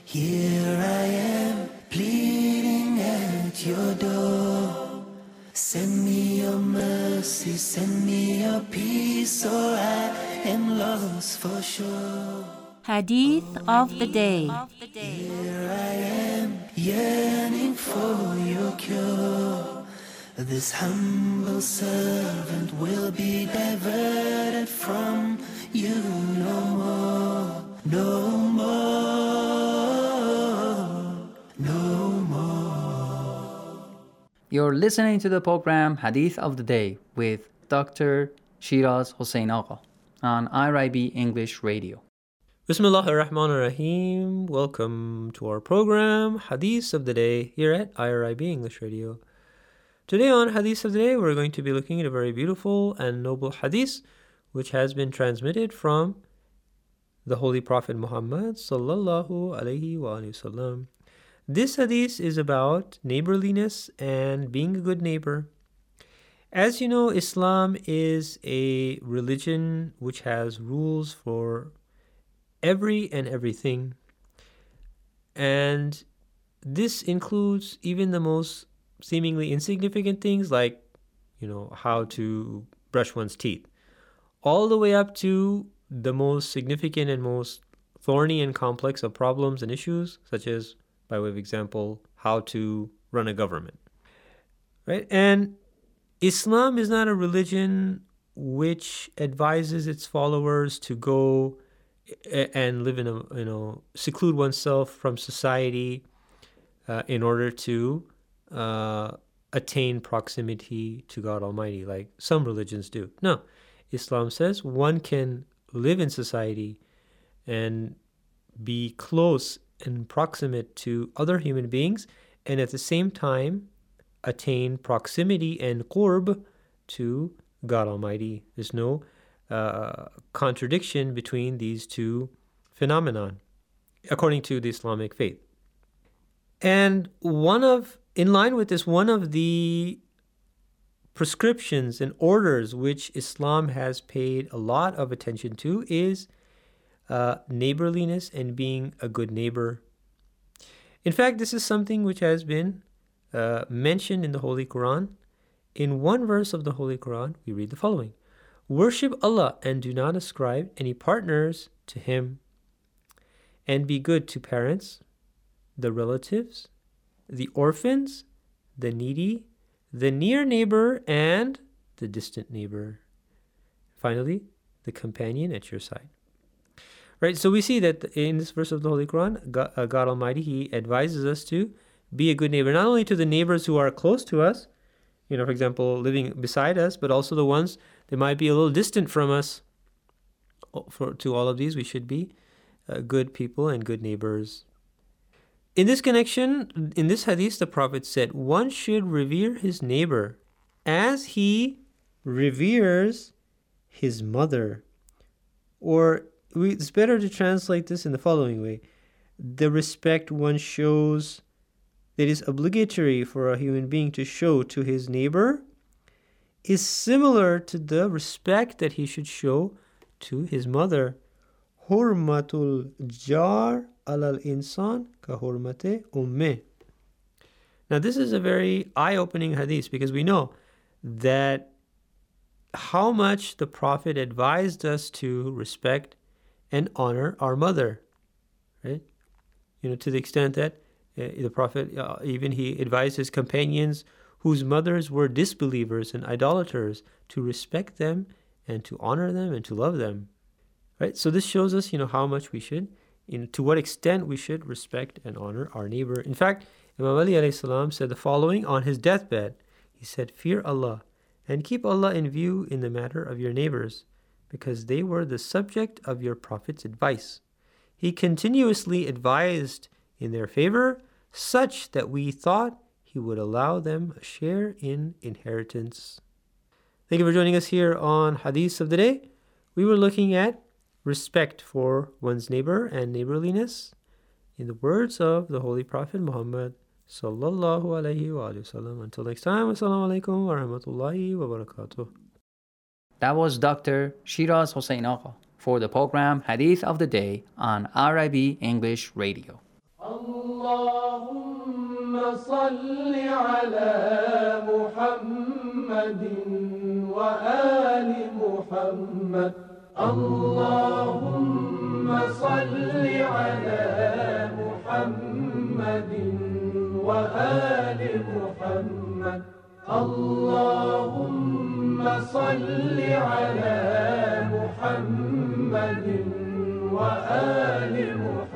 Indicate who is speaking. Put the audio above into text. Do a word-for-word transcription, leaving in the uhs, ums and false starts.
Speaker 1: Here I am, pleading at your door. Send me your mercy, send me your peace, or I am lost for sure.
Speaker 2: Hadith of the day.
Speaker 1: Here I am, yearning for your cure. This humble servant will be diverted from you no more, no more, no more.
Speaker 3: You're listening to the program Hadith of the Day with Doctor Shiraz Hossein Agha on I R I B English Radio.
Speaker 4: Bismillah ar-Rahman ar-Rahim. Welcome to our program Hadith of the Day here at I R I B English Radio. Today on Hadith of the Day, we're going to be looking at a very beautiful and noble hadith which has been transmitted from the Holy Prophet Muhammad sallallahu alayhi wa sallam. This hadith is about neighborliness and being a good neighbor. As you know, Islam is a religion which has rules for every and everything. And this includes even the most seemingly insignificant things like, you know, how to brush one's teeth, all the way up to the most significant and most thorny and complex of problems and issues, such as, by way of example, how to run a government, right? And Islam is not a religion which advises its followers to go and live in a, you know, seclude oneself from society uh, in order to uh, attain proximity to God Almighty, like some religions do. No, Islam says one can live in society and be close and proximate to other human beings, and at the same time attain proximity and qurb to God Almighty. There's no uh, contradiction between these two phenomenon, according to the Islamic faith. And one of, in line with this, one of the prescriptions and orders which Islam has paid a lot of attention to is uh, neighborliness and being a good neighbor. In fact, this is something which has been uh, mentioned in the Holy Quran. In one verse of the Holy Quran, we read the following: "Worship Allah and do not ascribe any partners to Him, and be good to parents, the relatives, the orphans, the needy, the near neighbor, and the distant neighbor. Finally, the companion at your side." Right, so we see that in this verse of the Holy Quran, God, uh, God Almighty, He advises us to be a good neighbor, not only to the neighbors who are close to us, you know, for example, living beside us, but also the ones that might be a little distant from us. For to all of these, we should be uh, good people and good neighbors. In this connection, in this hadith, the Prophet said, one should revere his neighbor as he reveres his mother. Or we, it's better to translate this in the following way: the respect one shows that is obligatory for a human being to show to his neighbor is similar to the respect that he should show to his mother. Hurmatul jar alal insan ka hurmate umme. Now this is a very eye-opening hadith, because we know that how much the Prophet advised us to respect and honor our mother, right? You know, to the extent that uh, the Prophet, uh, even he advised his companions whose mothers were disbelievers and idolaters to respect them and to honor them and to love them, right? So this shows us, you know, how much we should, you know, to what extent we should respect and honor our neighbor. In fact, Imam Ali alayhi salam said the following on his deathbed. He said, "Fear Allah and keep Allah in view in the matter of your neighbors, because they were the subject of your Prophet's advice. He continuously advised in their favor, such that we thought He would allow them a share in inheritance." Thank you for joining us here on Hadith of the Day. We were looking at respect for one's neighbor and neighborliness in the words of the Holy Prophet Muhammad sallallahu alayhi wa sallam. Until next time, wassalamu alaikum wa rahmatullahi wa barakatuh.
Speaker 3: That was Doctor Shiraz Hossein Agha for the program Hadith of the Day on I R I B English Radio.
Speaker 5: اللهم صل على محمد وآل محمد اللهم صل على محمد وآل محمد اللهم صل على محمد وآل محمد